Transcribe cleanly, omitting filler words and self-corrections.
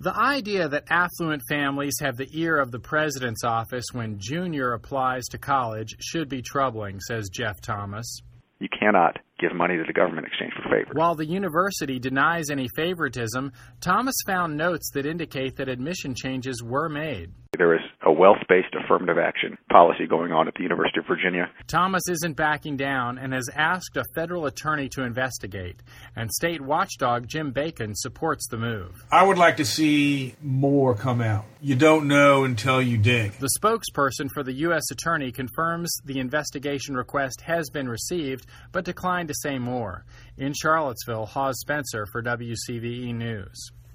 The idea that affluent families have the ear of the president's office when Junior applies to college should be troubling, says Jeff Thomas. You cannot give money to the government in exchange for favors. While the university denies any favoritism, Thomas found notes that indicate that admission changes were made. There is a wealth-based affirmative action policy going on at the University of Virginia. Thomas isn't backing down and has asked a federal attorney to investigate, and state watchdog Jim Bacon supports the move. I would like to see more come out. You don't know until you dig. The spokesperson for the U.S. attorney confirms the investigation request has been received, but declined to say more. In Charlottesville, Hawes Spencer for WCVE News.